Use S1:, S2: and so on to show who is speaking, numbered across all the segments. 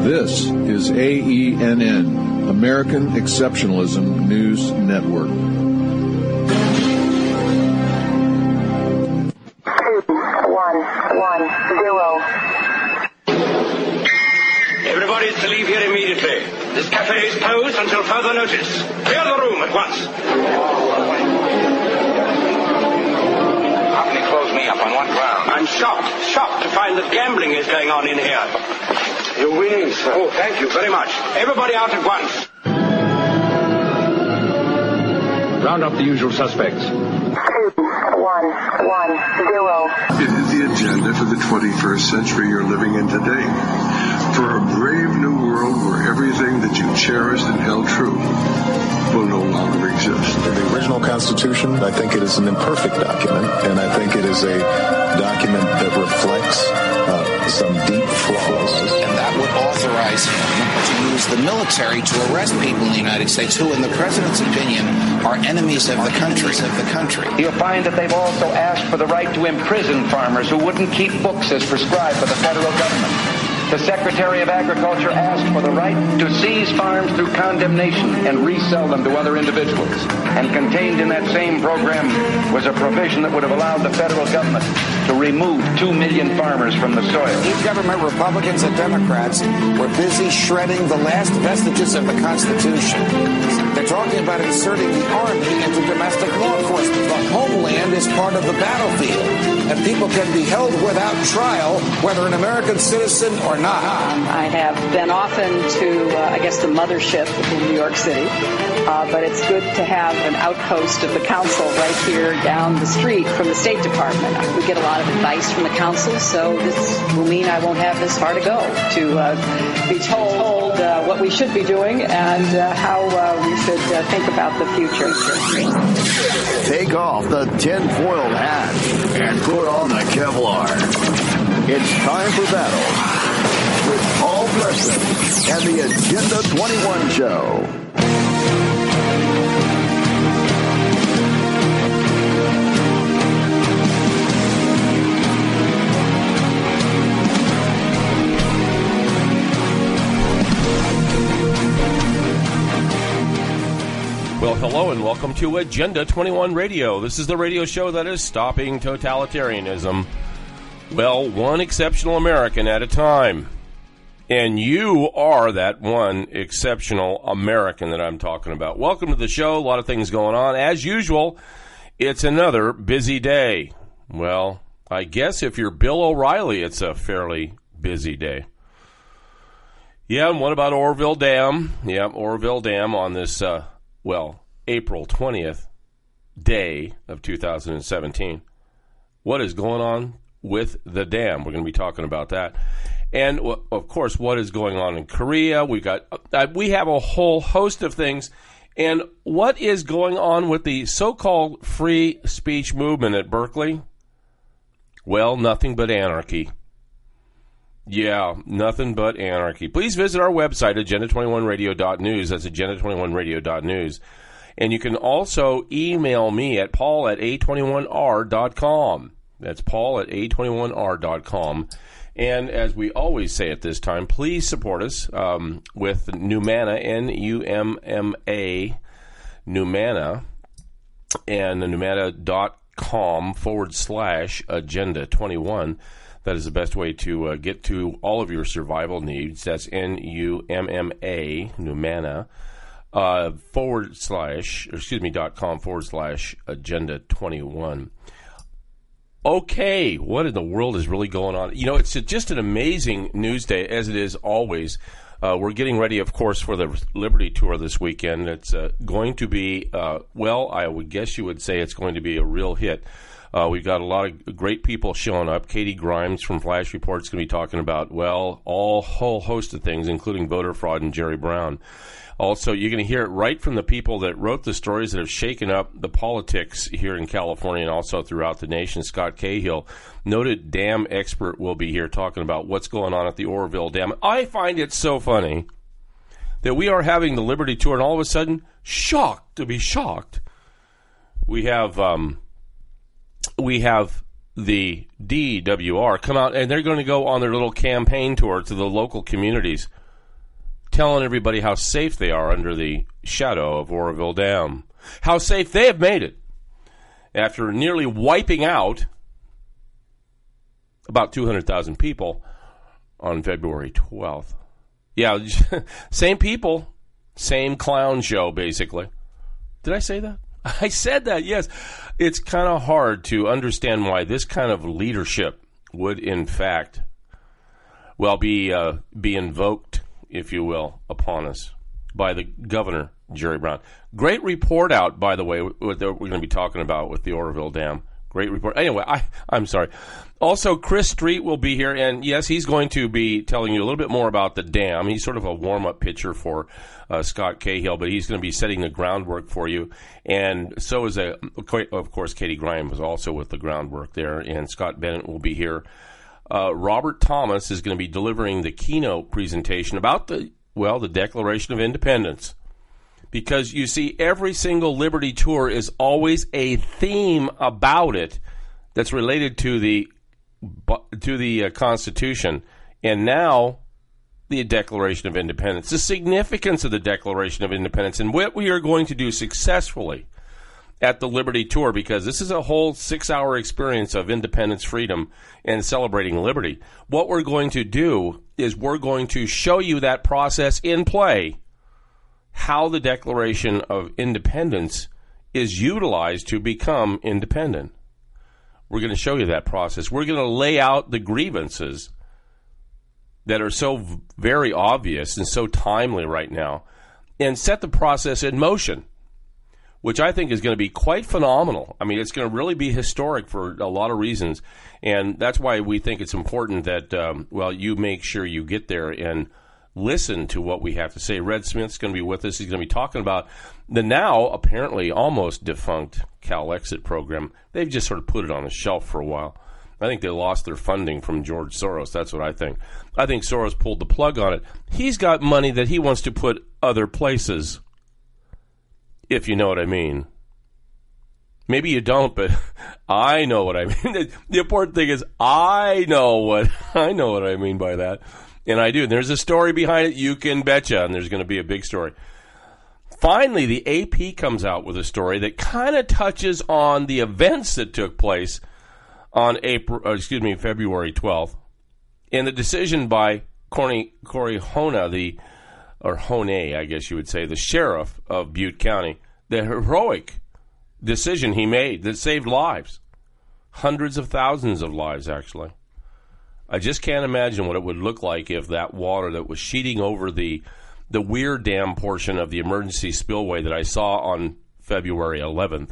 S1: This is AENN, American Exceptionalism News Network.
S2: 2110. Everybody is to leave here immediately. This cafe is closed until further notice. Clear the room at once. Company closed me up on what ground? I'm shocked to find that gambling is going on in here. You're winning, sir. Oh, thank you very much. Everybody out at once. Round up the usual suspects.
S3: 2110.
S4: It is the agenda for the 21st century you're living in today. For a brave new world where everything that you cherished and held true will no longer exist.
S5: The original Constitution, I think it is an imperfect document, and I think it is a document that reflects some deep flaws.
S6: And that would authorize him to use the military to arrest people in the United States who, in the president's opinion, are enemies of the country.
S2: You'll find that they've also asked for the right to imprison farmers who wouldn't keep books as prescribed by the federal government. The Secretary of Agriculture asked for the right to seize farms through condemnation and resell them to other individuals. And contained in that same program was a provision that would have allowed the federal government to remove 2 million farmers from the soil.
S6: Each government, Republicans and Democrats, were busy shredding the last vestiges of the Constitution. They're talking about inserting the Army into domestic law enforcement. The homeland is part of the battlefield, and people can be held without trial, whether an American citizen or not.
S7: I have been often to, the mothership in New York City, but it's good to have an outpost of the council right here down the street from the State Department. We get a lot of advice from the council, so this will mean I won't have this far to go to be told what we should be doing and how we should think about the future.
S8: Take off the tinfoil hat and put on the Kevlar. It's time for battle with Paul Preston and the Agenda 21 Show.
S9: Well, hello and welcome to Agenda 21 Radio. This is the radio show that is stopping totalitarianism. Well, one exceptional American at a time. And you are that one exceptional American that I'm talking about. Welcome to the show. A lot of things going on. As usual, it's another busy day. Well, I guess if you're Bill O'Reilly, it's a fairly busy day. Yeah, and what about Oroville Dam? Yeah, Oroville Dam on this, April 20th day of 2017. What is going on with the dam? We're going to be talking about that. And, of course, what is going on in Korea? We have a whole host of things. And what is going on with the so-called free speech movement at Berkeley? Well, nothing but anarchy. Yeah, nothing but anarchy. Please visit our website, agenda21radio.news. That's agenda21radio.news. And you can also email me at paul@a21r.com. That's paul@a21r.com. And as we always say at this time, please support us with Numana, Numma, Numana, and numana.com/agenda21. That is the best way to get to all of your survival needs. That's Numma, Numana, .com/agenda21. Okay, what in the world is really going on? You know, it's just an amazing news day, as it is always. We're getting ready, of course, for the Liberty Tour this weekend. It's going to be, I would guess you would say it's going to be a real hit. We've got a lot of great people showing up. Katie Grimes from Flash Report is going to be talking about, a whole host of things, including voter fraud and Jerry Brown. Also, you're going to hear it right from the people that wrote the stories that have shaken up the politics here in California and also throughout the nation. Scott Cahill, noted dam expert, will be here talking about what's going on at the Oroville Dam. I find it so funny that we are having the Liberty Tour, and all of a sudden, shocked, we have the DWR come out, and they're going to go on their little campaign tour to the local communities. telling everybody how safe they are under the shadow of Oroville Dam. How safe they have made it after nearly wiping out about 200,000 people on February 12th. Yeah, same people, same clown show, basically. Did I say that? I said that, yes. It's kind of hard to understand why this kind of leadership would, in fact, well, be invoked, if you will, upon us by the governor, Jerry Brown. Great report out, by the way, what we're going to be talking about with the Oroville Dam. Great report. Anyway, I'm sorry. Also, Chris Street will be here, and yes, he's going to be telling you a little bit more about the dam. He's sort of a warm-up pitcher for Scott Cahill, but he's going to be setting the groundwork for you. And so is, of course, Katie Graham was also with the groundwork there, and Scott Bennett will be here. Robert Thomas is going to be delivering the keynote presentation about the Declaration of Independence. Because, you see, every single Liberty tour is always a theme about it that's related to the Constitution. And now, the Declaration of Independence. The significance of the Declaration of Independence and what we are going to do successfully at the Liberty Tour, because this is a whole 6-hour experience of independence, freedom, and celebrating liberty. What we're going to do is we're going to show you that process in play, how the Declaration of Independence is utilized to become independent. We're going to show you that process. We're going to lay out the grievances that are so very obvious and so timely right now and set the process in motion, which I think is going to be quite phenomenal. I mean, it's going to really be historic for a lot of reasons, and that's why we think it's important that, you make sure you get there and listen to what we have to say. Red Smith's going to be with us. He's going to be talking about the now apparently almost defunct Cal Exit program. They've just sort of put it on the shelf for a while. I think they lost their funding from George Soros. That's what I think. I think Soros pulled the plug on it. He's got money that he wants to put other places, if you know what I mean. Maybe you don't, but I know what I mean. The important thing is I know what I mean by that. And I do. There's a story behind it, you can betcha, and there's going to be a big story. Finally, the AP comes out with a story that kind of touches on the events that took place on February 12th, and the decision by Corey Hona, Hone, I guess you would say, the sheriff of Butte County, the heroic decision he made that saved lives, hundreds of thousands of lives, actually. I just can't imagine what it would look like if that water that was sheeting over the Weir Dam portion of the emergency spillway that I saw on February 11th.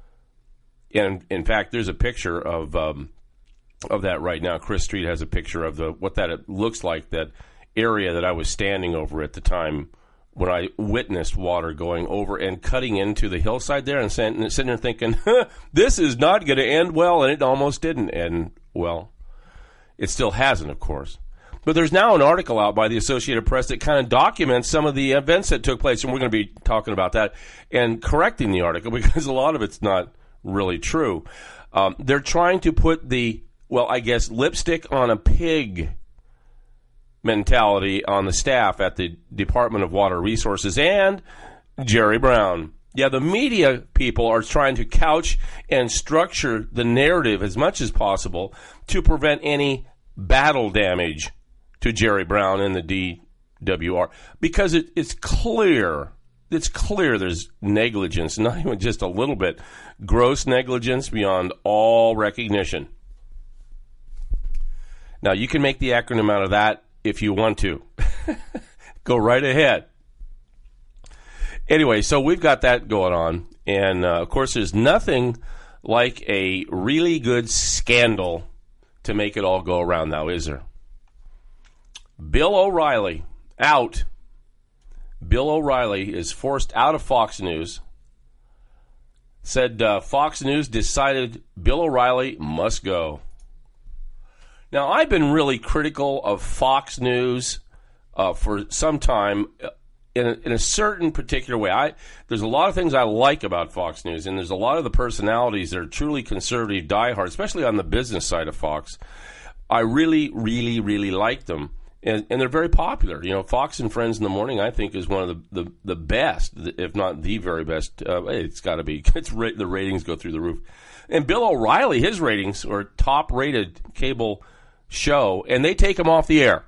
S9: And in fact, there's a picture of that right now. Chris Street has a picture of what that looks like, that area that I was standing over at the time when I witnessed water going over and cutting into the hillside there, and sitting there thinking, this is not going to end well, and it almost didn't end well. It still hasn't, of course. But there's now an article out by the Associated Press that kind of documents some of the events that took place, and we're going to be talking about that and correcting the article because a lot of it's not really true. They're trying to put lipstick on a pig mentality on the staff at the Department of Water Resources and Jerry Brown. Yeah, the media people are trying to couch and structure the narrative as much as possible to prevent any battle damage to Jerry Brown and the DWR, because it's clear there's negligence, not even just a little bit, gross negligence beyond all recognition. Now, you can make the acronym out of that if you want to. Go right ahead. Anyway, so we've got that going on, and of course there's nothing like a really good scandal to make it all go around now, is there? Bill O'Reilly out. Bill O'Reilly is forced out of Fox News. Said Fox News decided Bill O'Reilly must go. Now, I've been really critical of Fox News for some time in a certain particular way. There's a lot of things I like about Fox News, and there's a lot of the personalities that are truly conservative, diehard, especially on the business side of Fox. I really, really, really like them. And they're very popular. You know, Fox and Friends in the Morning, I think, is one of the best, if not the very best. It's got to be. The ratings go through the roof. And Bill O'Reilly, his ratings are top-rated cable show, and they take him off the air.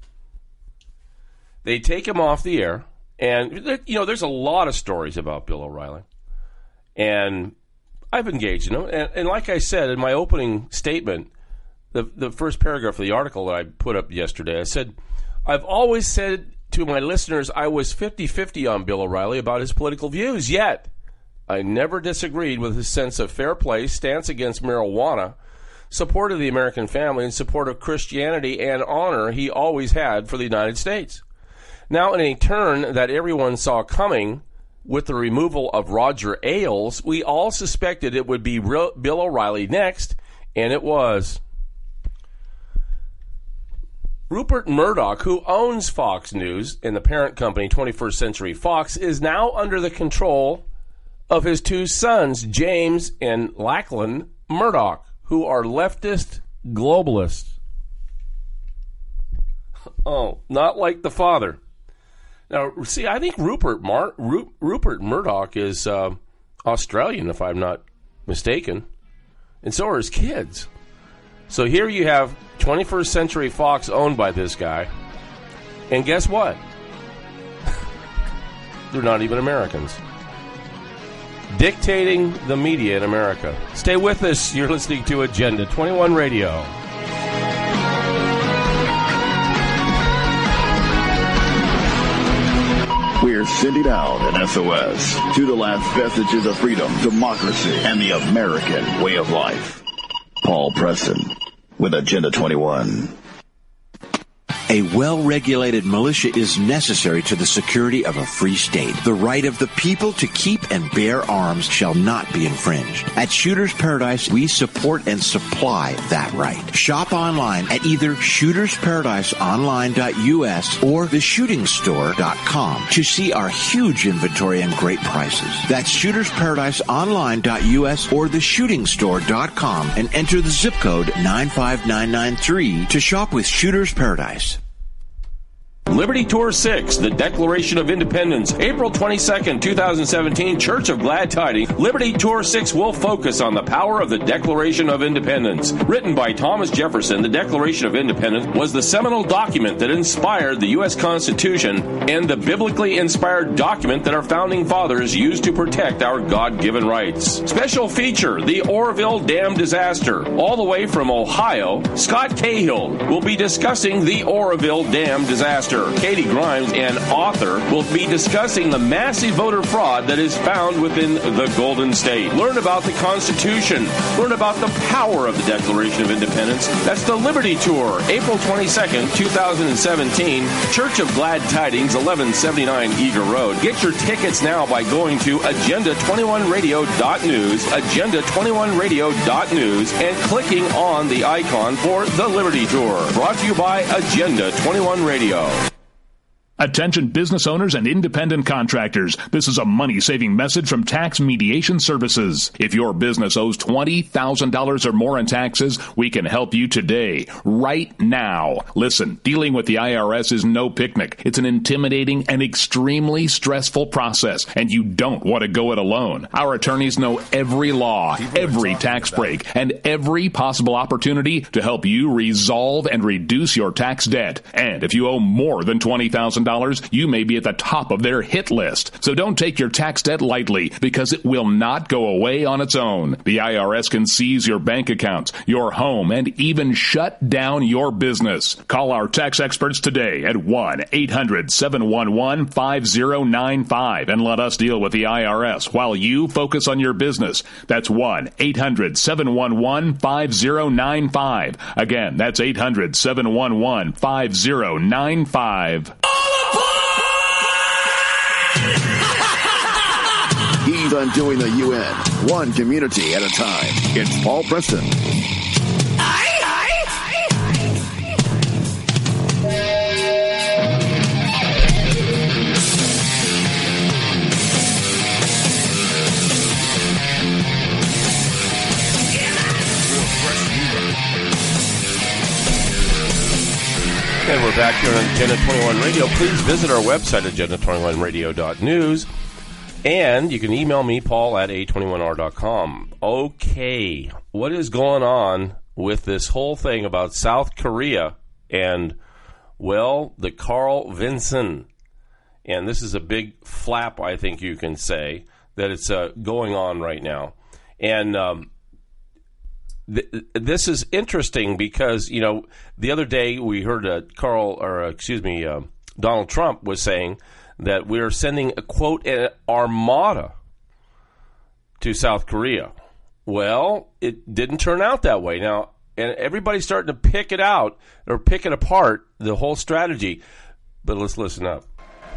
S9: They take him off the air, and, you know, there's a lot of stories about Bill O'Reilly. And I've engaged in them. And like I said in my opening statement, the first paragraph of the article that I put up yesterday, I said, I've always said to my listeners I was 50-50 on Bill O'Reilly about his political views, yet I never disagreed with his sense of fair play, stance against marijuana, support of the American family, and support of Christianity and honor he always had for the United States. Now, in a turn that everyone saw coming with the removal of Roger Ailes, we all suspected it would be Bill O'Reilly next, and it was. Rupert Murdoch, who owns Fox News and the parent company 21st Century Fox, is now under the control of his two sons, James and Lachlan Murdoch, who are leftist globalists. Oh, not like the father. Now, see, I think Rupert Murdoch is Australian, if I'm not mistaken, and so are his kids. So here you have 21st Century Fox owned by this guy, and guess what? They're not even Americans. Dictating the media in America. Stay with us. You're listening to Agenda 21 Radio.
S8: We're sending out an SOS to the last vestiges of freedom, democracy, and the American way of life. Paul Preston with Agenda 21.
S3: A well-regulated militia is necessary to the security of a free state. The right of the people to keep and bear arms shall not be infringed. At Shooters Paradise, we support and supply that right. Shop online at either shootersparadiseonline.us or theshootingstore.com to see our huge inventory and great prices. That's shootersparadiseonline.us or theshootingstore.com and enter the zip code 95993 to shop with Shooters Paradise.
S9: Liberty Tour 6, the Declaration of Independence, April 22nd, 2017, Church of Glad Tidings. Liberty Tour 6 will focus on the power of the Declaration of Independence. Written by Thomas Jefferson, the Declaration of Independence was the seminal document that inspired the U.S. Constitution and the biblically inspired document that our founding fathers used to protect our God-given rights. Special feature, the Oroville Dam disaster. All the way from Ohio, Scott Cahill will be discussing the Oroville Dam disaster. Katie Grimes, an author, will be discussing the massive voter fraud that is found within the Golden State. Learn about the Constitution. Learn about the power of the Declaration of Independence. That's the Liberty Tour, April 22nd, 2017, Church of Glad Tidings, 1179 Eager Road. Get your tickets now by going to agenda21radio.news, agenda21radio.news, and clicking on the icon for the Liberty Tour. Brought to you by Agenda 21 Radio.
S10: Attention business owners and independent contractors. This is a money-saving message from Tax Mediation Services. If your business owes $20,000 or more in taxes, we can help you today, right now. Listen, dealing with the IRS is no picnic. It's an intimidating and extremely stressful process, and you don't want to go it alone. Our attorneys know every law, every tax break, and every possible opportunity to help you resolve and reduce your tax debt. And if you owe more than $20,000, you may be at the top of their hit list. So don't take your tax debt lightly, because it will not go away on its own. The IRS can seize your bank accounts, your home, and even shut down your business. Call our tax experts today at 1-800-711-5095 and let us deal with the IRS while you focus on your business. That's 1-800-711-5095. Again, that's 800-711-5095.
S8: He's undoing the UN, one community at a time. It's Paul Preston.
S9: And we're back here on Agenda 21 Radio. Please visit our website, agenda21radio.news. And you can email me, Paul, at a21r.com. Okay, what is going on with this whole thing about South Korea and, well, the Carl Vinson? And this is a big flap, I think you can say, that it's going on right now. And this is interesting because, you know, the other day we heard Donald Trump was saying that we're sending a, quote, an armada to South Korea. Well, it didn't turn out that way. Now, and everybody's starting to pick it out or pick it apart, the whole strategy. But let's listen up.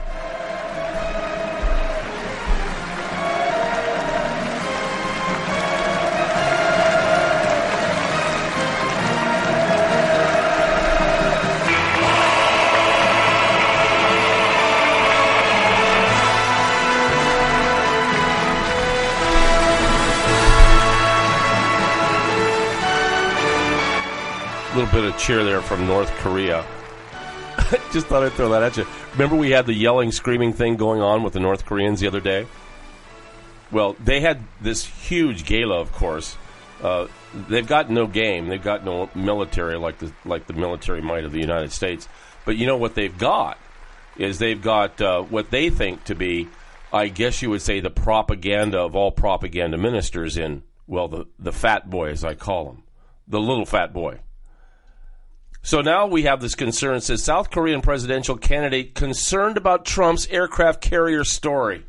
S9: Little bit of cheer there from North Korea. Just thought I'd throw that at you. Remember we had the yelling, screaming thing going on with the North Koreans the other day? Well, they had this huge gala, of course. They've got no game. They've got no military like the military might of the United States. But you know what they've got is they've got what they think to be, I guess you would say, the propaganda of all propaganda ministers in, well, the fat boy, as I call him, the little fat boy. So now we have this concern, says South Korean presidential candidate concerned about Trump's aircraft carrier story.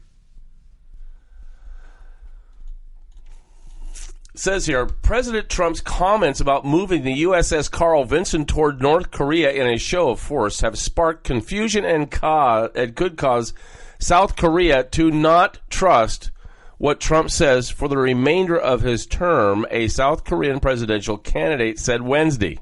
S9: It says here, President Trump's comments about moving the USS Carl Vinson toward North Korea in a show of force have sparked confusion and could cause South Korea to not trust what Trump says for the remainder of his term, a South Korean presidential candidate said Wednesday.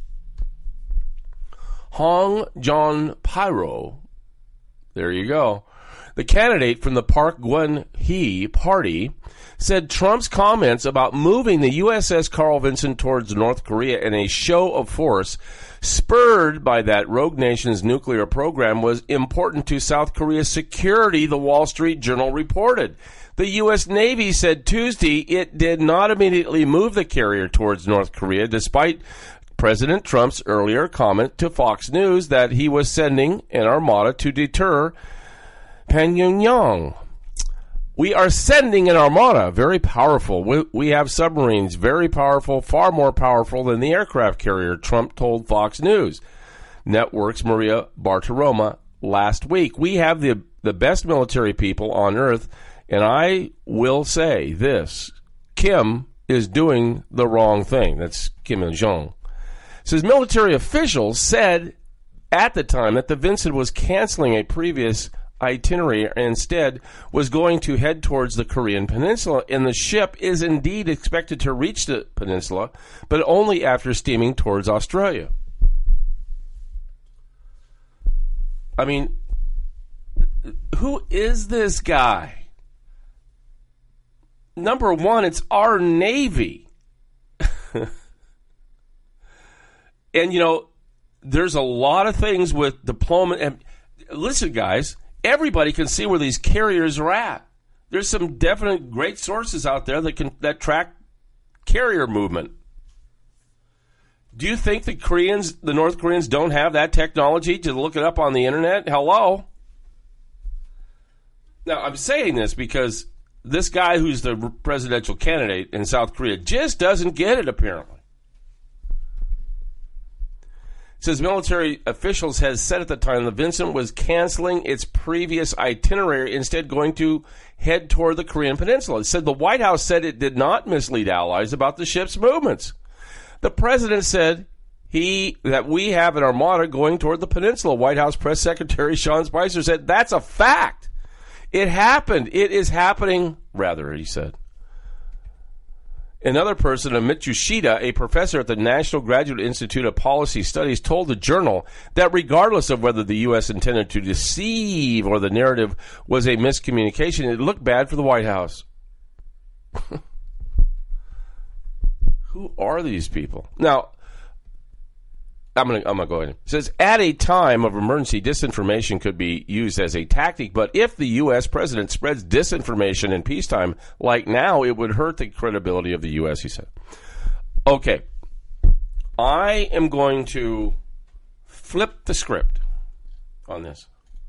S9: Hong Jong-pyro, there you go, the candidate from the Park Geun-hye party, said Trump's comments about moving the USS Carl Vinson towards North Korea in a show of force, spurred by that rogue nation's nuclear program, was important to South Korea's security, the Wall Street Journal reported. The U.S. Navy said Tuesday it did not immediately move the carrier towards North Korea, despite President Trump's earlier comment to Fox News that he was sending an armada to deter Pyongyang. We are sending an armada, very powerful. We have submarines, very powerful, far more powerful than the aircraft carrier, Trump told Fox News Network's Maria Bartiromo last week. We have the best military people on earth, and I will say this, Kim is doing the wrong thing. That's Kim Il-jung. Says military officials said at the time that the Vinson was canceling a previous itinerary and instead was going to head towards the Korean peninsula, and the ship is indeed expected to reach the peninsula, but only after steaming towards Australia. I mean, who is this guy? Number one, it's our Navy. And, you know, there's a lot of things with diplomacy. And listen, guys, everybody can see where these carriers are at. There's some definite great sources out there that track carrier movement. Do you think the North Koreans don't have that technology to look it up on the internet? Hello? Now, I'm saying this because this guy who's the presidential candidate in South Korea just doesn't get it, apparently. It says military officials has said at the time the Vinson was canceling its previous itinerary, instead going to head toward the Korean peninsula. It said the White House said it did not mislead allies about the ship's movements. The president said that we have an armada going toward the peninsula. White House Press Secretary Sean Spicer said that's a fact. It happened. It is happening, rather, he said. Another person, Amit Yoshida, a professor at the National Graduate Institute of Policy Studies, told the Journal that regardless of whether the U.S. intended to deceive or the narrative was a miscommunication, it looked bad for the White House. Who are these people? Now, I'm gonna go ahead. It says, at a time of emergency, disinformation could be used as a tactic, but if the U.S. president spreads disinformation in peacetime like now, it would hurt the credibility of the U.S., he said. Okay. I am going to flip the script on this.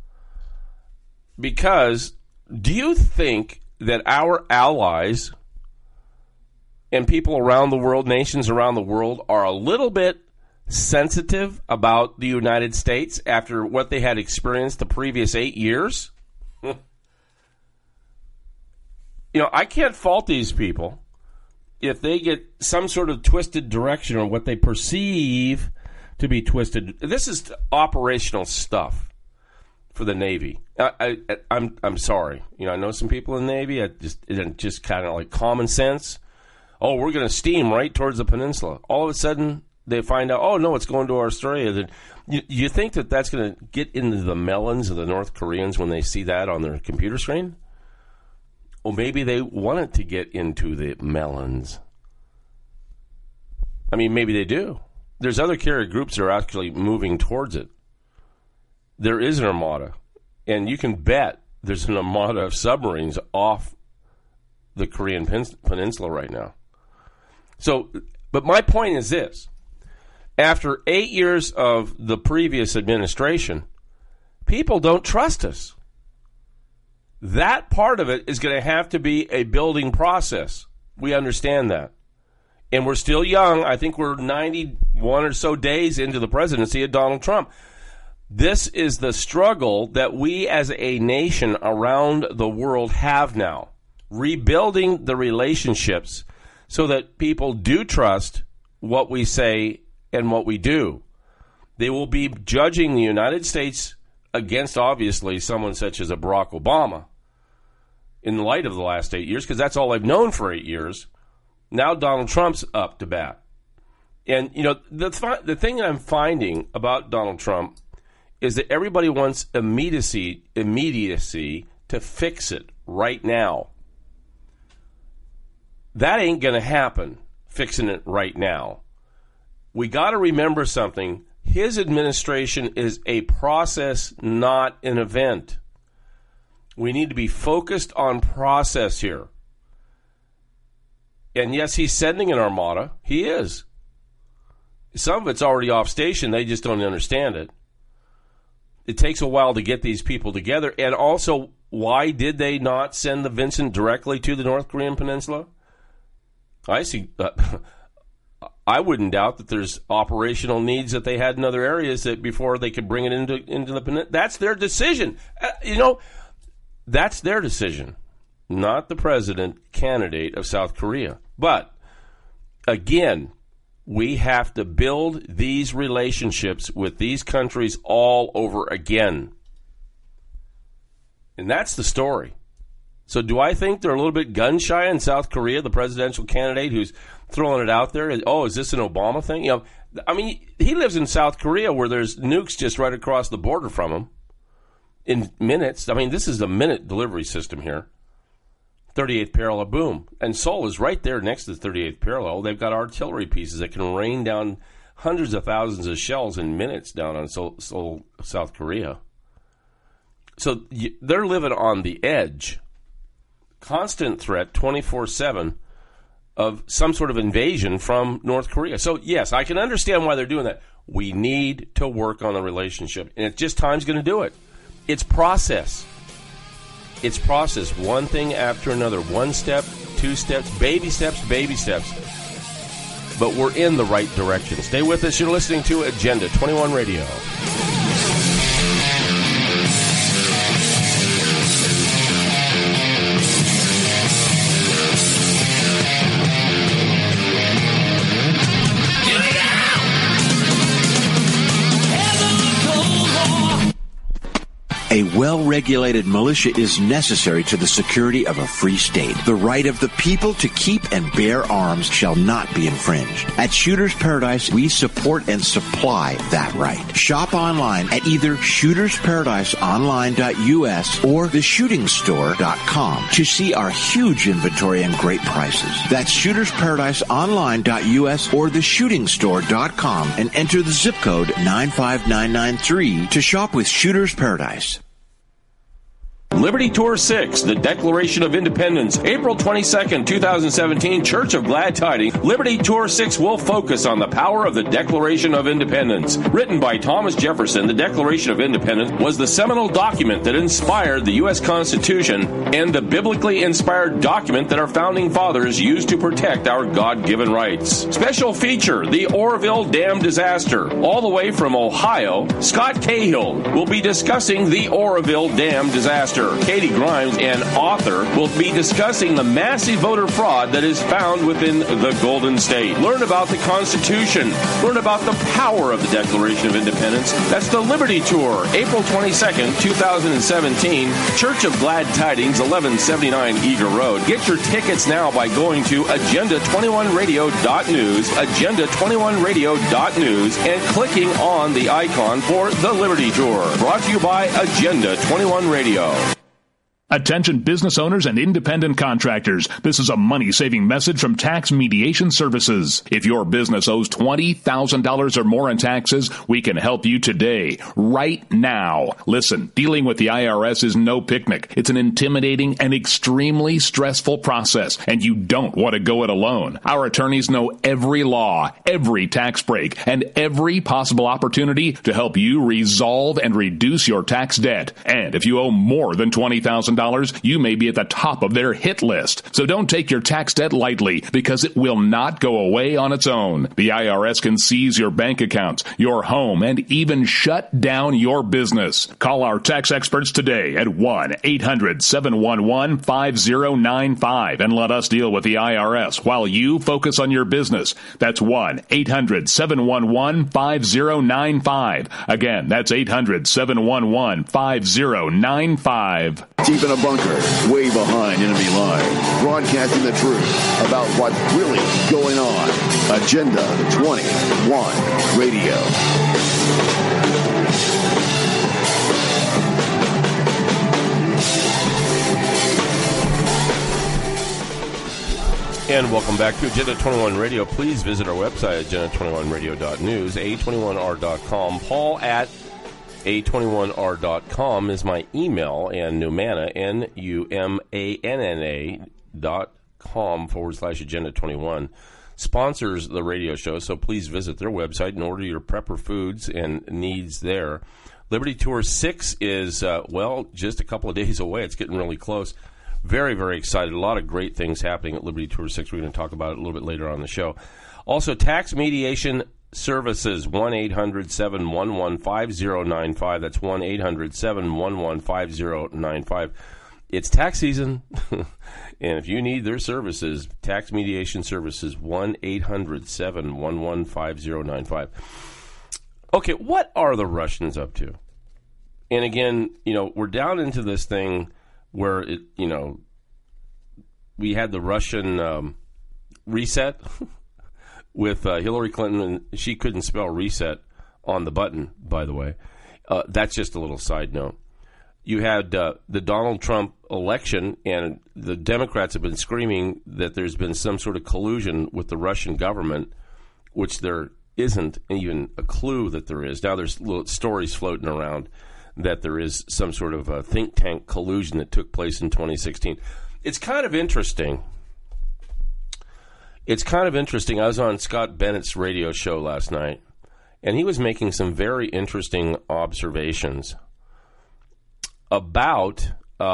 S9: Because do you think that our allies and people around the world, nations around the world, are a little bit sensitive about the United States after what they had experienced the previous 8 years? I can't fault these people if they get some sort of twisted direction or what they perceive to be twisted. This is operational stuff for the Navy. I'm sorry. I know some people in the Navy. It's just kind of like common sense. Oh, we're going to steam right towards the peninsula. All of a sudden, they find out, oh, no, it's going to Australia. You think that that's going to get into the melons of the North Koreans when they see that on their computer screen? Well, maybe they want it to get into the melons. I mean, maybe they do. There's other carrier groups that are actually moving towards it. There is an armada, and you can bet there's an armada of submarines off the Korean peninsula right now. So, but my point is this. After 8 years of the previous administration, people don't trust us. That part of it is going to have to be a building process. We understand that. And we're still young. I think we're 91 or so days into the presidency of Donald Trump. This is the struggle that we as a nation around the world have now. Rebuilding the relationships so that people do trust what we say and what we do. They will be judging the United States against, obviously, someone such as a Barack Obama in light of the last 8 years, because that's all I've known for 8 years. Now Donald Trump's up to bat. And, the thing that I'm finding about Donald Trump is that everybody wants immediacy to fix it right now. That ain't going to happen, fixing it right now. We got to remember something. His administration is a process, not an event. We need to be focused on process here. And yes, he's sending an armada. He is. Some of it's already off station. They just don't understand it. It takes a while to get these people together. And also, why did they not send the Vincent directly to the North Korean peninsula? I see. I wouldn't doubt that there's operational needs that they had in other areas that before they could bring it into the peninsula. That's their decision. That's their decision, not the president candidate of South Korea. But, again, we have to build these relationships with these countries all over again. And that's the story. So do I think they're a little bit gun-shy in South Korea, the presidential candidate who's throwing it out there? Oh, is this an Obama thing? He lives in South Korea where there's nukes just right across the border from him in minutes. This is a minute delivery system here. 38th parallel, boom. And Seoul is right there next to the 38th parallel. They've got artillery pieces that can rain down hundreds of thousands of shells in minutes down on Seoul, South Korea. So they're living on the edge. Constant threat 24/7 of some sort of invasion from North Korea. So, yes, I can understand why they're doing that. We need to work on the relationship, and it's just time's going to do it. It's process. It's process, one thing after another, 1 step, 2 steps, baby steps, baby steps. But we're in the right direction. Stay with us. You're listening to Agenda 21 Radio.
S3: A well-regulated militia is necessary to the security of a free state. The right of the people to keep and bear arms shall not be infringed. At Shooters Paradise, we support and supply that right. Shop online at either shootersparadiseonline.us or theshootingstore.com to see our huge inventory and great prices. That's shootersparadiseonline.us or theshootingstore.com and enter the zip code 95993 to shop with Shooters Paradise.
S9: Liberty Tour 6, the Declaration of Independence, April 22nd, 2017, Church of Glad Tidings. Liberty Tour 6 will focus on the power of the Declaration of Independence. Written by Thomas Jefferson, the Declaration of Independence was the seminal document that inspired the U.S. Constitution and the biblically inspired document that our founding fathers used to protect our God-given rights. Special feature, the Oroville Dam disaster. All the way from Ohio, Scott Cahill will be discussing the Oroville Dam disaster. Katie Grimes, an author, will be discussing the massive voter fraud that is found within the Golden State. Learn about the Constitution. Learn about the power of the Declaration of Independence. That's the Liberty Tour, April 22nd, 2017, Church of Glad Tidings, 1179 Eager Road. Get your tickets now by going to agenda21radio.news, agenda21radio.news, and clicking on the icon for the Liberty Tour. Brought to you by Agenda 21 Radio.
S10: Attention business owners and independent contractors. This is a money-saving message from Tax Mediation Services. If your business owes $20,000 or more in taxes, we can help you today, right now. Listen, dealing with the IRS is no picnic. It's an intimidating and extremely stressful process, and you don't want to go it alone. Our attorneys know every law, every tax break, and every possible opportunity to help you resolve and reduce your tax debt. And if you owe more than $20,000, you may be at the top of their hit list. So don't take your tax debt lightly, because it will not go away on its own. The IRS can seize your bank accounts, your home, and even shut down your business. Call our tax experts today at 1-800-711-5095 and let us deal with the IRS while you focus on your business. That's 1-800-711-5095. Again, that's 800-711-5095.
S8: Deep in a bunker, way behind enemy lines, broadcasting the truth about what's really going on. Agenda 21 Radio.
S9: And welcome back to Agenda 21 Radio. Please visit our website, agenda21radio.news, a21r.com. Paul at a21r.com is my email, and Numanna, NUMANNA.com/Agenda21 sponsors the radio show, so please visit their website and order your prepper foods and needs there. Liberty Tour 6 is, just a couple of days away. It's getting really close. Very, very excited. A lot of great things happening at Liberty Tour 6. We're going to talk about it a little bit later on the show. Also, Tax Mediation Services, 1-800-711-5095. That's 1-800-711-5095. It's tax season, and if you need their services, Tax Mediation Services, 1-800-711-5095. Okay, what are the Russians up to? And again, we're down into this thing where, we had the Russian reset with Hillary Clinton, and she couldn't spell reset on the button, by the way. That's just a little side note. You had the Donald Trump election, and the Democrats have been screaming that there's been some sort of collusion with the Russian government, which there isn't even a clue that there is. Now there's little stories floating around that there is some sort of a think tank collusion that took place in 2016. It's kind of interesting. I was on Scott Bennett's radio show last night, and he was making some very interesting observations about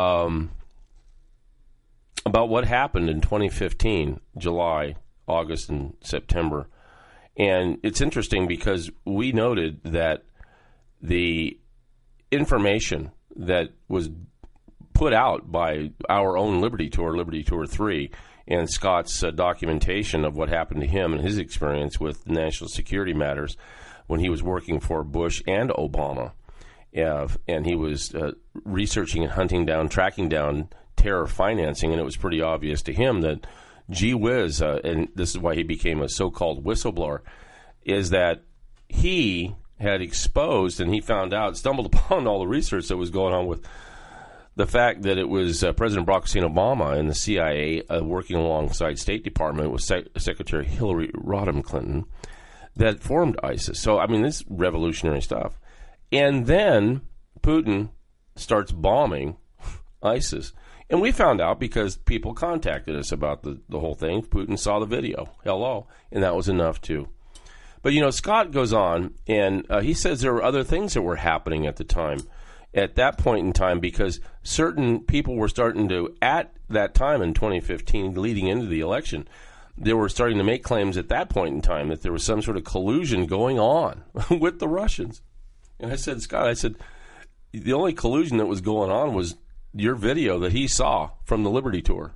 S9: what happened in 2015, July, August, and September. And it's interesting because we noted that the information that was put out by our own Liberty Tour 3, and Scott's documentation of what happened to him and his experience with national security matters when he was working for Bush and Obama. and he was researching and hunting down, tracking down terror financing, and it was pretty obvious to him that, gee whiz, and this is why he became a so-called whistleblower, is that he had exposed, and he found out, stumbled upon all the research that was going on with the fact that it was President Barack Hussein Obama and the CIA working alongside State Department with Secretary Hillary Rodham Clinton that formed ISIS. So, I mean, this is revolutionary stuff. And then Putin starts bombing ISIS. And we found out because people contacted us about the whole thing. Putin saw the video. Hello. And that was enough, too. But, Scott goes on, and he says there were other things that were happening at the time, at that point in time, because certain people were starting to, at that time in 2015, leading into the election, they were starting to make claims at that point in time that there was some sort of collusion going on with the Russians. And I said, Scott, the only collusion that was going on was your video that he saw from the Liberty Tour.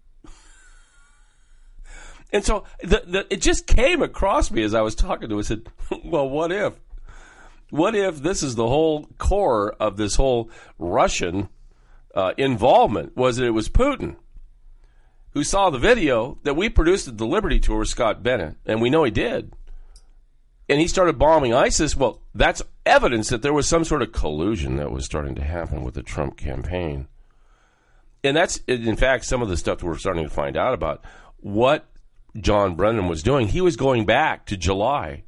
S9: And so it just came across me as I was talking to him. I said, well, what if? What if this is the whole core of this whole Russian involvement, was that it was Putin who saw the video that we produced at the Liberty Tour with Scott Bennett, and we know he did. And he started bombing ISIS. Well, that's evidence that there was some sort of collusion that was starting to happen with the Trump campaign. And that's, in fact, some of the stuff that we're starting to find out about. What John Brennan was doing, he was going back to July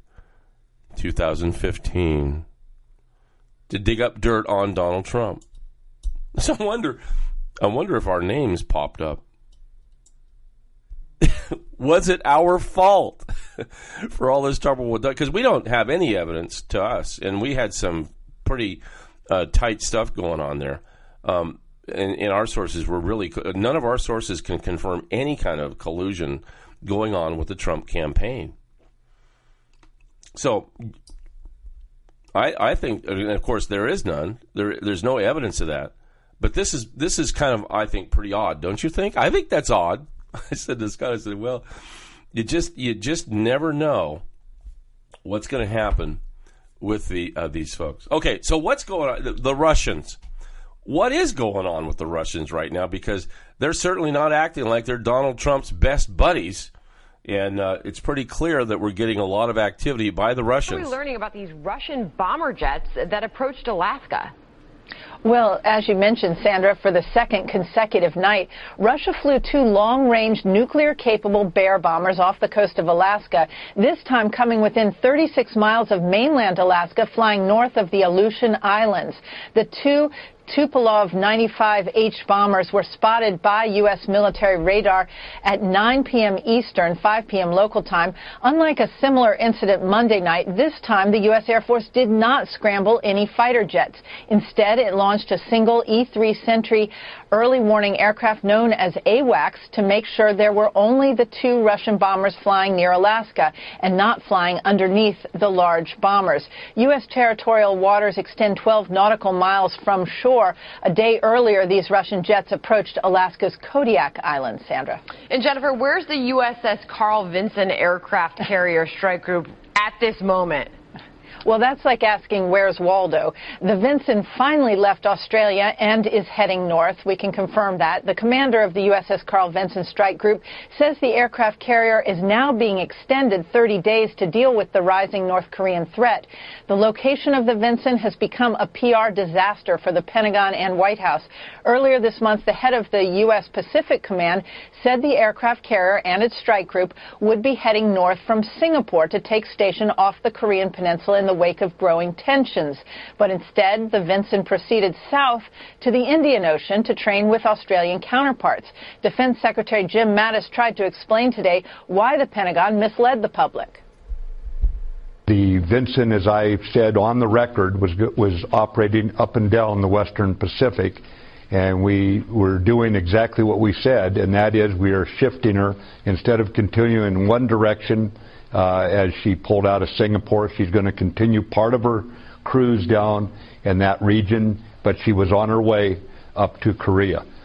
S9: 2015 to dig up dirt on Donald Trump. So I wonder if our names popped up. Was it our fault for all this trouble with that? Because we don't have any evidence to us, and we had some pretty tight stuff going on there. And our sources were really, none of our sources can confirm any kind of collusion going on with the Trump campaign. So I think, and of course, there is none. There's no evidence of that. But this is kind of, I think, pretty odd, don't you think? I think that's odd. I said to Scott, I said, well, you just never know what's going to happen with these folks. Okay, so what's going on? The Russians. What is going on with the Russians right now? Because they're certainly not acting like they're Donald Trump's best buddies. And it's pretty clear that we're getting a lot of activity by the Russians.
S11: What are we learning about these Russian bomber jets that approached Alaska?
S12: Well, as you mentioned, Sandra, for the second consecutive night, Russia flew 2 long-range nuclear-capable Bear bombers off the coast of Alaska, this time coming within 36 miles of mainland Alaska, flying north of the Aleutian Islands. The 2 Tupolev 95H bombers were spotted by U.S. military radar at 9 p.m. Eastern, 5 p.m. local time. Unlike a similar incident Monday night, this time the U.S. Air Force did not scramble any fighter jets. Instead, it launched a single E-3 Sentry early warning aircraft known as AWACS to make sure there were only the 2 Russian bombers flying near Alaska and not flying underneath the large bombers. U.S. territorial waters extend 12 nautical miles from shore. A day earlier, these Russian jets approached Alaska's Kodiak Island, Sandra.
S11: And Jennifer, where's the USS Carl Vinson aircraft carrier strike group at this moment?
S12: Well, that's like asking, where's Waldo? The Vinson finally left Australia and is heading north. We can confirm that. The commander of the USS Carl Vinson Strike Group says the aircraft carrier is now being extended 30 days to deal with the rising North Korean threat. The location of the Vinson has become a PR disaster for the Pentagon and White House. Earlier this month, the head of the U.S. Pacific Command said the aircraft carrier and its strike group would be heading north from Singapore to take station off the Korean Peninsula in the wake of growing tensions. But instead, the Vinson proceeded south to the Indian Ocean to train with Australian counterparts. Defense Secretary Jim Mattis tried to explain today why the Pentagon misled the public.
S13: The Vinson, as I said on the record, was operating up and down the Western Pacific, and we were doing exactly what we said, and that is we are shifting her. Instead of continuing in one direction, as she pulled out of Singapore, she's going to continue part of her cruise down in that region, but she was on her way up to Korea.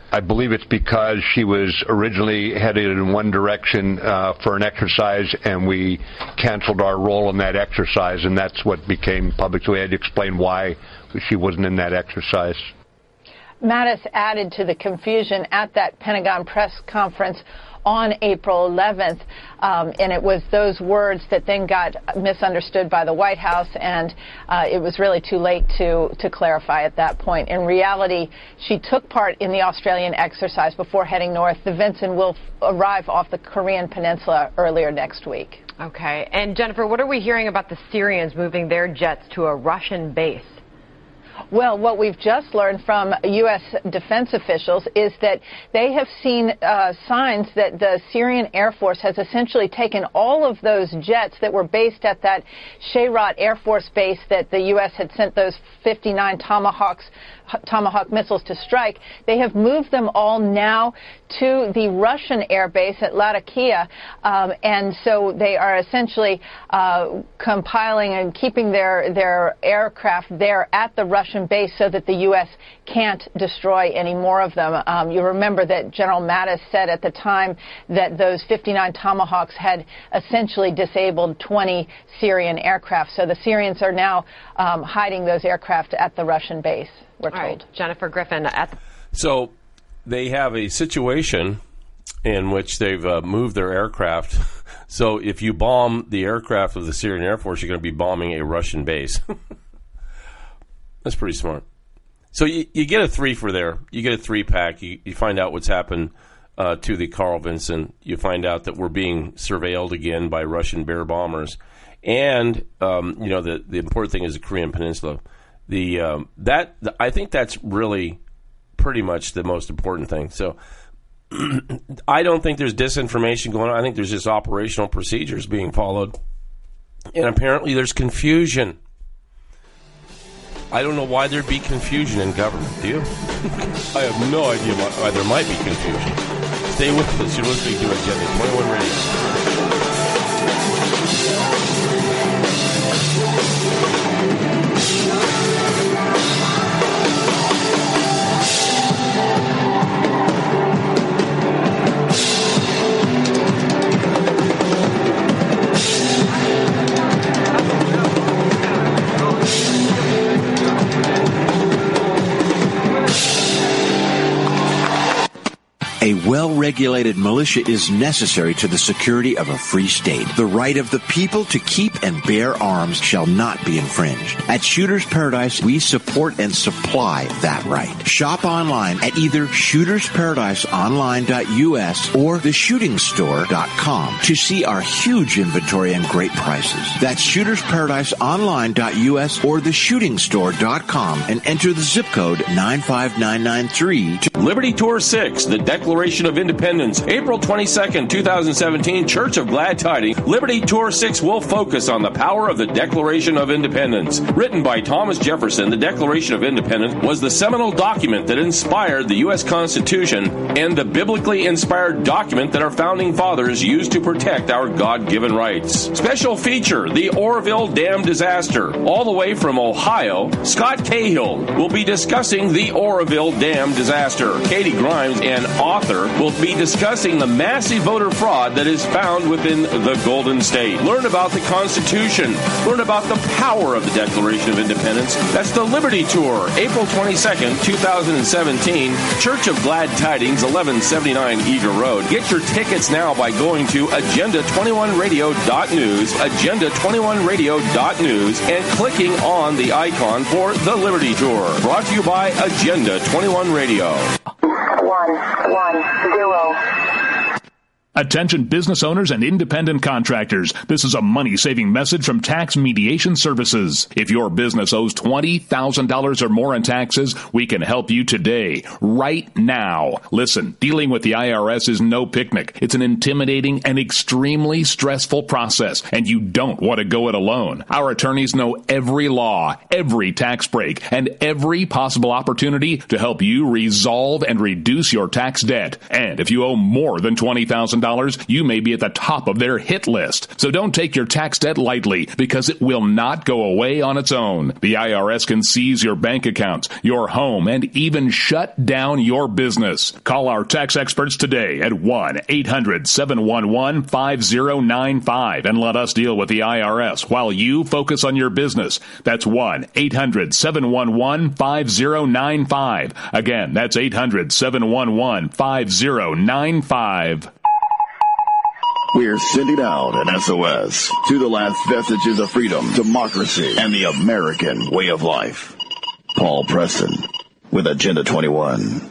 S13: I believe it's because she was originally headed in one direction for an exercise, and we canceled our role in that exercise, and that's what became public. So we had to explain why she wasn't in that exercise.
S12: Mattis added to the confusion at that Pentagon press conference on April 11th, and it was those words that then got misunderstood by the White House, and it was really too late to clarify at that point. In reality, she took part in the Australian exercise before heading north. The Vinson will arrive off the Korean Peninsula earlier next week.
S11: Okay. And Jennifer, what are we hearing about the Syrians moving their jets to a Russian base?
S12: Well, what we've just learned from U.S. defense officials is that they have seen signs that the Syrian Air Force has essentially taken all of those jets that were based at that Shayrat Air Force base that the U.S. had sent those 59 Tomahawk missiles to strike. They have moved them all now to the Russian air base at Latakia, and so they are essentially compiling and keeping their aircraft there at the Russian base so that the U.S. can't destroy any more of them. You remember that General Mattis said at the time that those 59 Tomahawks had essentially disabled 20 Syrian aircraft. So the Syrians are now hiding those aircraft at the Russian base, we're told.
S11: Right. Jennifer Griffin at the...
S9: So they have a situation in which they've moved their aircraft. So if you bomb the aircraft of the Syrian Air Force, you're going to be bombing a Russian base. That's pretty smart. So you get a 3 for there. You get a 3-pack. You find out what's happened to the Carl Vinson. You find out that we're being surveilled again by Russian Bear bombers. And, the important thing is the Korean Peninsula. I think that's really pretty much the most important thing. So I don't think there's disinformation going on. I think there's just operational procedures being followed. And apparently there's confusion. I don't know why there'd be confusion in government. Do you? I have no idea why there might be confusion. Stay with us. You're listening to Agenda 21 Radio.
S3: A well-regulated militia is necessary to the security of a free state. The right of the people to keep and bear arms shall not be infringed. At Shooters Paradise, we support and supply that right. Shop online at either shootersparadiseonline.us or theshootingstore.com to see our huge inventory and great prices. That's shootersparadiseonline.us or theshootingstore.com and enter the zip code 95993.
S9: Liberty Tour 6, the Declaration of Independence, April 22nd, 2017, Church of Glad Tidings. Liberty Tour 6 will focus on the power of the Declaration of Independence. Written by Thomas Jefferson, the Declaration of Independence was the seminal document that inspired the U.S. Constitution and the biblically inspired document that our founding fathers used to protect our God-given rights. Special feature, the Oroville Dam disaster. All the way from Ohio, Scott Cahill will be discussing the Oroville Dam disaster. Katie Grimes, an author, will be discussing the massive voter fraud that is found within the Golden State. Learn about the Constitution. Learn about the power of the Declaration of Independence. That's the Liberty Tour, April 22nd, 2017, Church of Glad Tidings, 1179 Eager Road. Get your tickets now by going to agenda21radio.news, agenda21radio.news, and clicking on the icon for the Liberty Tour. Brought to you by Agenda 21 Radio.
S10: 110. Attention business owners and independent contractors. This is a money-saving message from Tax Mediation Services. If your business owes $20,000 or more in taxes, we can help you today, right now. Listen, dealing with the IRS is no picnic. It's an intimidating and extremely stressful process, and you don't want to go it alone. Our attorneys know every law, every tax break, and every possible opportunity to help you resolve and reduce your tax debt. And if you owe more than $20,000, $20,000, you may be at the top of their hit list. So don't take your tax debt lightly, because it will not go away on its own. The IRS can seize your bank accounts, your home, and even shut down your business. Call our tax experts today at 1-800-711-5095 and let us deal with the IRS while you focus on your business. That's 1-800-711-5095. Again, that's 800-711-5095.
S8: We're sending out an SOS to the last vestiges of freedom, democracy, and the American way of life. Paul Preston with Agenda 21.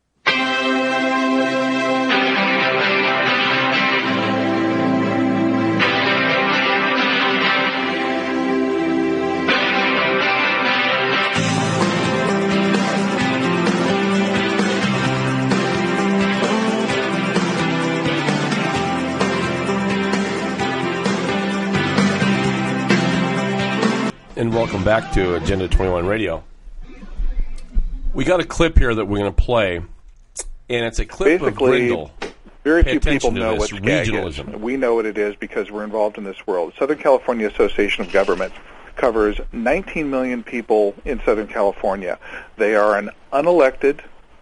S9: And welcome back to Agenda 21 Radio. We got a clip here that we're going to play, and it's a clip of Grindle.
S14: Very few people know what SCAG is. We know what it is because we're involved in this world. Southern California Association of Governments covers 19 million people in Southern California. They are an unelected,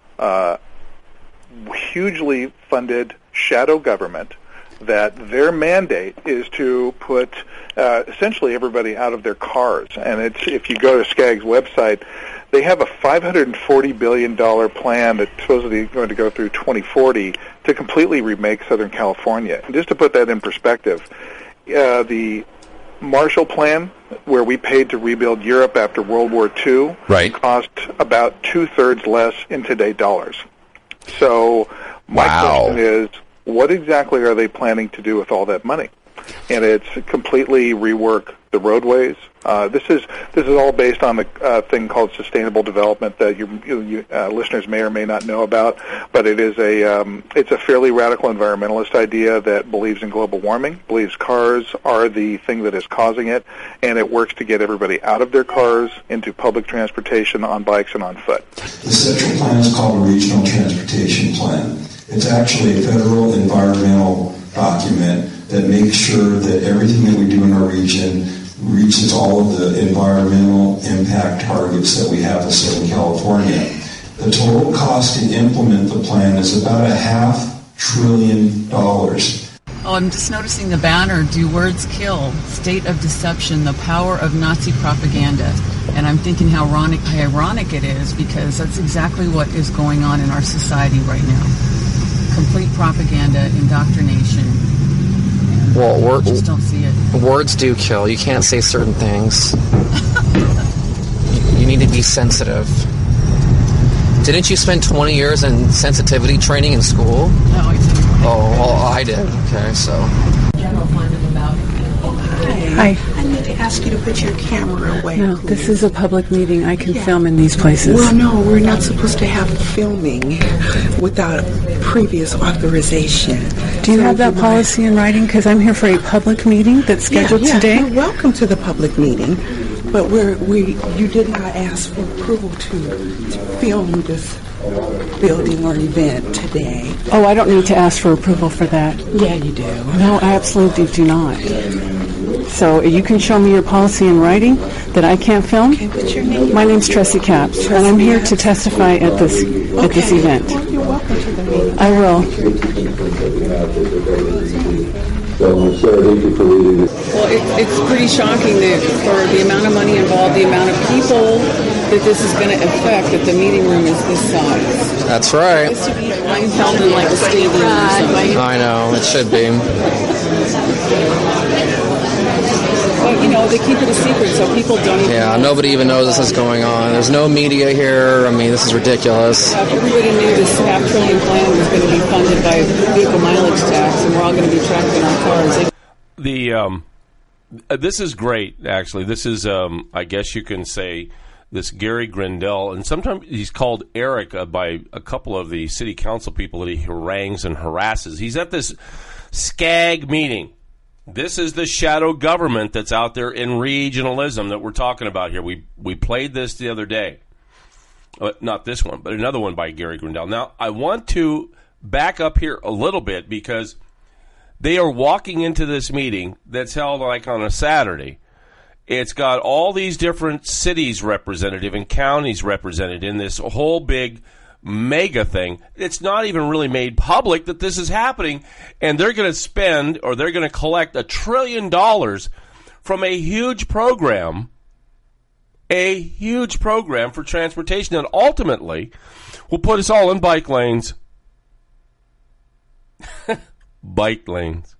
S14: hugely funded shadow government that their mandate is to put essentially everybody out of their cars. And it's, if you go to SCAG's website, they have a $540 billion plan that's supposedly going to go through 2040 to completely remake Southern California. And just to put that in perspective, the Marshall Plan, where we paid to rebuild Europe after World War II, cost about 2/3 less in today's dollars. So my question is, what exactly are they planning to do with all that money? And it's completely rework the roadways. This is all based on a thing called sustainable development that you listeners may or may not know about. But it is it's a fairly radical environmentalist idea that believes in global warming, believes cars are the thing that is causing it, and it works to get everybody out of their cars into public transportation, on bikes and on foot.
S15: The central plan is called a Regional Transportation Plan. It's actually a federal environmental document that makes sure that everything that we do in our region reaches all of the environmental impact targets that we have in Southern California. The total cost to implement the plan is about $500 billion.
S16: Oh, I'm just noticing the banner, Do Words Kill? State of Deception, the Power of Nazi Propaganda. And I'm thinking how ironic it is, because that's exactly what is going on in our society right now. Complete propaganda, indoctrination.
S17: Well,
S16: I just don't see it.
S17: Words do kill. You can't say certain things. You need to be sensitive. Didn't you spend 20 years in sensitivity training in school?
S16: No, I didn't.
S17: Oh, well, I did. Okay, so.
S18: Hi. I need to ask you to put your camera away.
S19: No, please. This is a public meeting. I can film in these places.
S18: Well, no, we're not supposed to have filming without previous authorization.
S19: Do you have that policy in writing? Because I'm here for a public meeting that's scheduled today.
S18: You're welcome to the public meeting, but you did not ask for approval to film this building or event today.
S19: Oh, I don't need to ask for approval for that.
S18: Yeah, you do.
S19: No, I absolutely do not. So you can show me your policy in writing that I can't film?
S18: Okay, what's your name?
S19: My name's Tressie Capps, and I'm here to testify at this event.
S18: Well, you're welcome to the meeting.
S19: I will. Well, it's pretty shocking that for the amount of money involved, the amount of people that this is going to affect, that the meeting room is this size.
S17: That's right.
S19: It should be held in like a stadium or something.
S17: I know, it should be.
S19: But, they keep it a secret, so people don't even know.
S17: Nobody even knows this is going on. There's no media here. I mean, this is ridiculous.
S19: If everybody knew this $500 billion plan was going to be funded by vehicle mileage tax, and we're all going to be trapped in our cars.
S9: This is great, actually. This is, I guess you can say, this Gary Grindle, and sometimes he's called Eric by a couple of the city council people that he harangues and harasses. He's at this SCAG meeting. This is the shadow government that's out there in regionalism that we're talking about here. We played this the other day. Not this one, but another one by Gary Grindle. Now, I want to back up here a little bit because They are walking into this meeting that's held like on a Saturday. It's got all these different cities represented and counties represented in this whole big mega thing. It's not even really made public that this is happening, and they're going to spend, or they're going to collect $1 trillion from a huge program for transportation that ultimately will put us all in bike lanes. Bike lanes.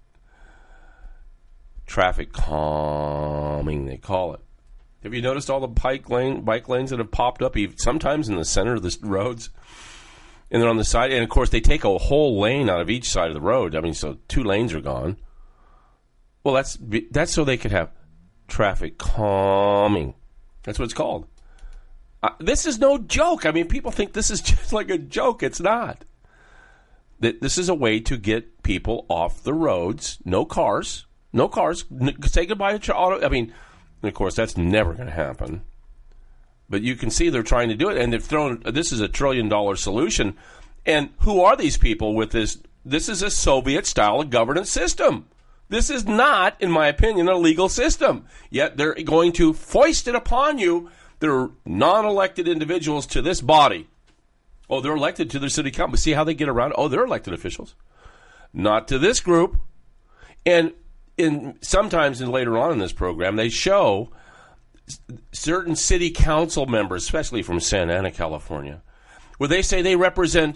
S9: Traffic calming, they call it. Have you noticed all the bike lanes that have popped up, sometimes in the center of the roads? And they're on the side. And, of course, they take a whole lane out of each side of the road. I mean, so 2 lanes are gone. Well, that's so they could have traffic calming. That's what it's called. This is no joke. I mean, people think this is just like a joke. It's not. This is a way to get people off the roads. No cars. No cars. Say goodbye to auto. I mean, of course, that's never going to happen. But you can see they're trying to do it, and they've thrown. This is a $1 trillion solution. And who are these people with this? This is a Soviet-style governance system. This is not, in my opinion, a legal system. Yet they're going to foist it upon you. They're non-elected individuals to this body. Oh, they're elected to their city council. See how they get around? Oh, they're elected officials. Not to this group. And sometimes later on in this program, they show certain city council members, especially from Santa Ana, California, where they say they represent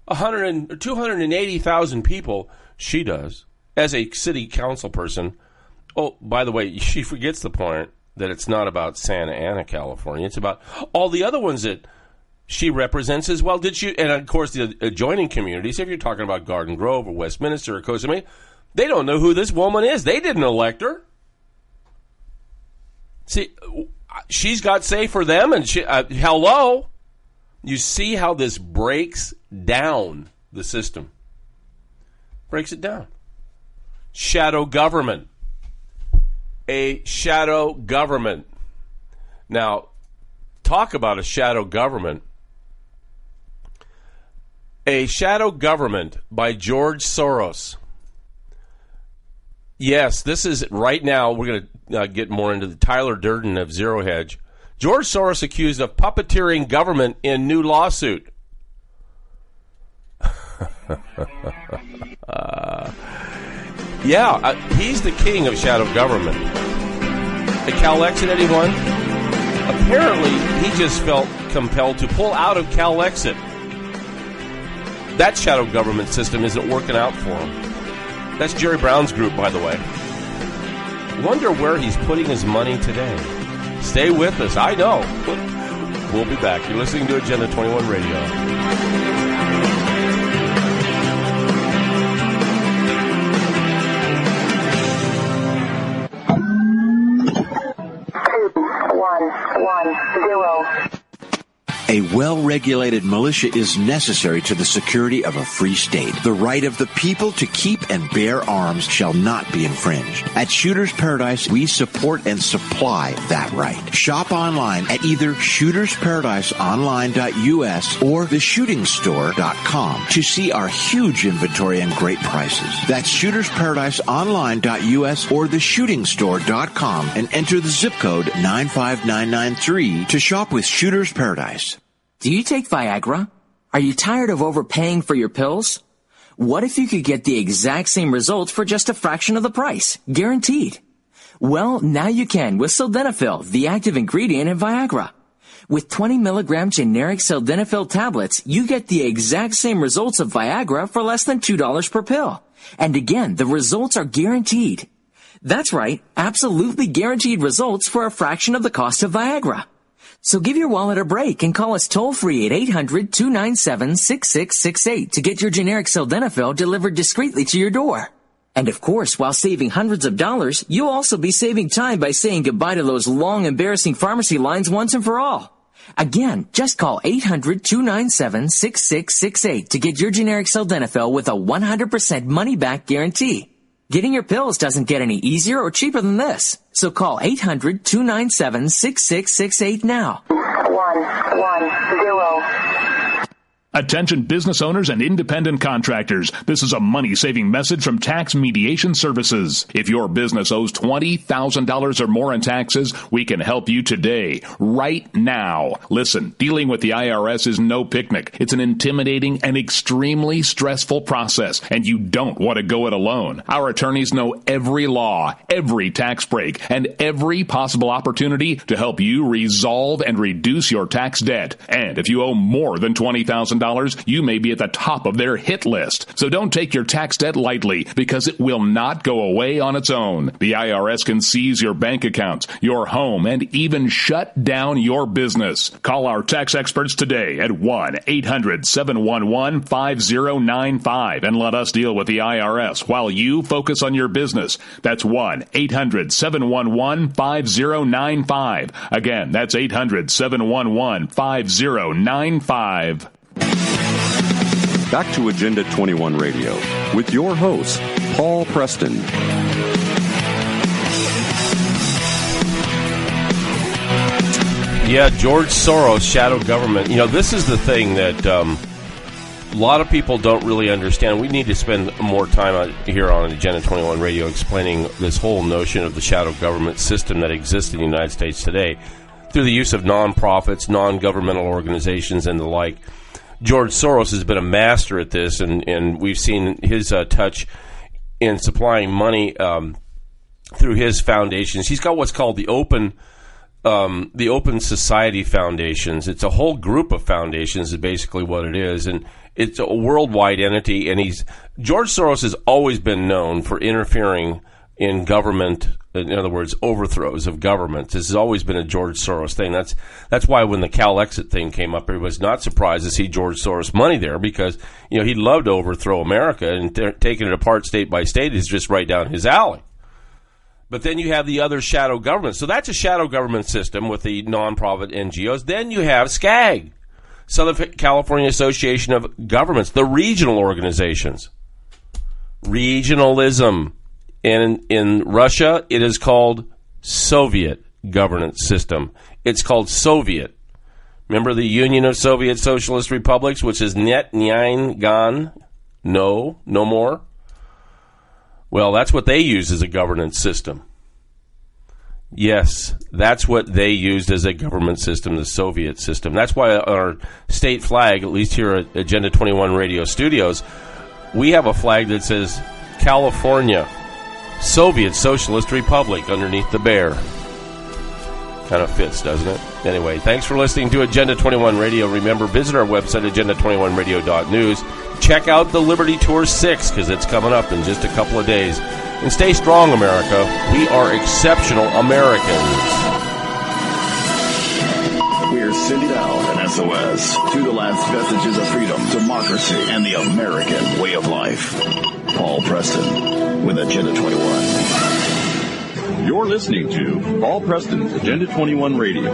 S9: 280,000 people. She does. As a city council person. Oh, by the way, she forgets the point that it's not about Santa Ana, California. It's about all the other ones that she represents as well. Did you? And, of course, the adjoining communities, if you're talking about Garden Grove or Westminster or Costa, they don't know who this woman is. They didn't elect her. See, she's got say for them, and hello. You see how this breaks down the system. Breaks it down. Shadow government. A shadow government. Now, talk about a shadow government. A shadow government by George Soros. Yes, this is right now. We're going to get more into the Tyler Durden of Zero Hedge. George Soros accused of puppeteering government in new lawsuit. He's the king of shadow government. The CalExit, anyone? Apparently, he just felt compelled to pull out of CalExit. That shadow government system isn't working out for him. That's Jerry Brown's group, by the way. Wonder where he's putting his money today. Stay with us. I know. We'll be back. You're listening to Agenda 21 Radio.
S3: A well-regulated militia is necessary to the security of a free state. The right of the people to keep and bear arms shall not be infringed. At Shooter's Paradise, we support and supply that right. Shop online at either shootersparadiseonline.us or theshootingstore.com to see our huge inventory and great prices. That's shootersparadiseonline.us or theshootingstore.com and enter the zip code 95993 to shop with Shooter's Paradise.
S20: Do you take Viagra? Are you tired of overpaying for your pills? What if you could get the exact same results for just a fraction of the price? Guaranteed. Well, now you can with Sildenafil, the active ingredient in Viagra. With 20 milligram generic Sildenafil tablets, you get the exact same results of Viagra for less than $2 per pill. And again, the results are guaranteed. That's right, absolutely guaranteed results for a fraction of the cost of Viagra. So give your wallet a break and call us toll-free at 800-297-6668 to get your generic Sildenafil delivered discreetly to your door. And of course, while saving hundreds of dollars, you'll also be saving time by saying goodbye to those long, embarrassing pharmacy lines once and for all. Again, just call 800-297-6668 to get your generic Sildenafil with a 100% money-back guarantee. Getting your pills doesn't get any easier or cheaper than this. So call 800-297-6668 now.
S10: 110. Attention business owners and independent contractors. This is a money-saving message from Tax Mediation Services. If your business owes $20,000 or more in taxes, we can help you today, right now. Listen, dealing with the IRS is no picnic. It's an intimidating and extremely stressful process, and you don't want to go it alone. Our attorneys know every law, every tax break, and every possible opportunity to help you resolve and reduce your tax debt. And if you owe more than $20,000, you may be at the top of their hit list. So don't take your tax debt lightly, because it will not go away on its own. The IRS can seize your bank accounts, your home, and even shut down your business. Call our tax experts today at 1-800-711-5095 and let us deal with the IRS while you focus on your business. That's 1-800-711-5095. Again, that's 800-711-5095.
S21: Back to Agenda 21 Radio with your host, Paul Preston.
S9: Yeah, George Soros, shadow government. You know, this is the thing that a lot of people don't really understand. We need to spend more time here on Agenda 21 Radio explaining this whole notion of the shadow government system that exists in the United States today through the use of nonprofits, non-governmental organizations, and the like. George Soros has been a master at this, and we've seen his touch in supplying money through his foundations. He's got what's called the Open Society Foundations. It's a whole group of foundations is basically what it is, and it's a worldwide entity. And George Soros has always been known for interfering in government. In other words, overthrows of governments. This has always been a George Soros thing. That's why when the Cal Exit thing came up, everybody was not surprised to see George Soros money there, because he'd love to overthrow America, and taking it apart state by state is just right down his alley. But then you have the other shadow government. So that's a shadow government system with the nonprofit NGOs. Then you have SCAG, Southern California Association of Governments, the regional organizations. Regionalism. And in Russia, it is called Soviet governance system. It's called Soviet. Remember the Union of Soviet Socialist Republics, which is Net Nyan Gan? No more? Well, that's what they use as a governance system. Yes, that's what they used as a government system, the Soviet system. That's why our state flag, at least here at Agenda 21 Radio Studios, we have a flag that says California Soviet Socialist Republic underneath the bear. Kind of fits, doesn't it? Anyway, thanks for listening to Agenda 21 Radio. Remember, visit our website, agenda21radio.news. Check out the Liberty Tour 6, because it's coming up in just a couple of days. And stay strong, America. We are exceptional Americans.
S8: We are sending out an SOS to the last vestiges of freedom, democracy, and the American way of life. Paul Preston with Agenda 21.
S21: You're listening to Paul Preston's Agenda 21 Radio.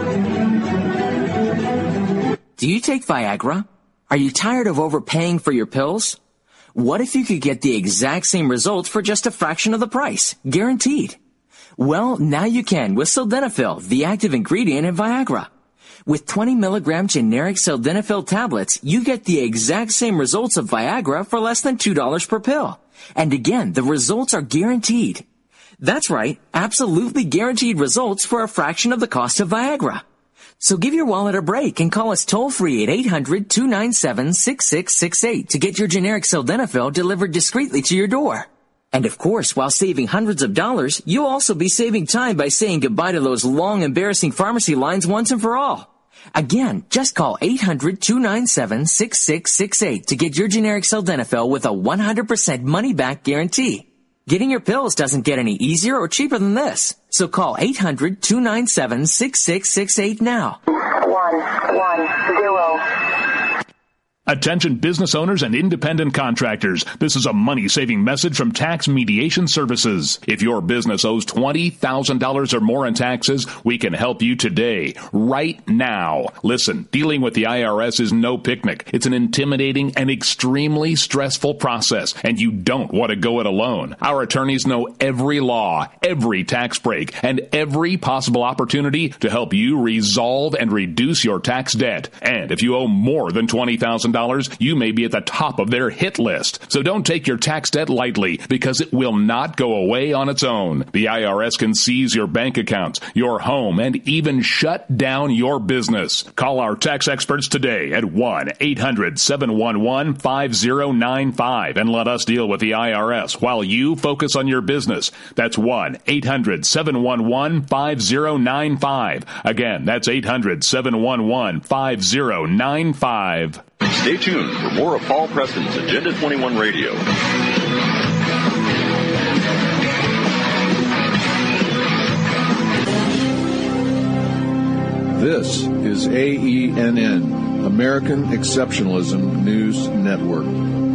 S20: Do you take Viagra? Are you tired of overpaying for your pills? What if you could get the exact same results for just a fraction of the price? Guaranteed. Well, now you can with Sildenafil, the active ingredient in Viagra. With 20 milligram generic Sildenafil tablets, you get the exact same results of Viagra for less than $2 per pill. And again, the results are guaranteed. That's right, absolutely guaranteed results for a fraction of the cost of Viagra. So give your wallet a break and call us toll-free at 800-297-6668 to get your generic Sildenafil delivered discreetly to your door. And of course, while saving hundreds of dollars, you'll also be saving time by saying goodbye to those long, embarrassing pharmacy lines once and for all. Again, just call 800-297-6668 to get your generic Sildenafil with a 100% money-back guarantee. Getting your pills doesn't get any easier or cheaper than this. So call 800-297-6668 now.
S10: 110. Attention business owners and independent contractors. This is a money-saving message from Tax Mediation Services. If your business owes $20,000 or more in taxes, we can help you today, right now. Listen, dealing with the IRS is no picnic. It's an intimidating and extremely stressful process, and you don't want to go it alone. Our attorneys know every law, every tax break, and every possible opportunity to help you resolve and reduce your tax debt. And if you owe more than $20,000, $20,000, you may be at the top of their hit list. So don't take your tax debt lightly, because it will not go away on its own. The IRS can seize your bank accounts, your home, and even shut down your business. Call our tax experts today at 1-800-711-5095 and let us deal with the IRS while you focus on your business. That's 1-800-711-5095. Again, that's 800-711-5095.
S21: Stay tuned for more of Paul Preston's Agenda 21 Radio.
S1: This is AENN, American Exceptionalism News Network.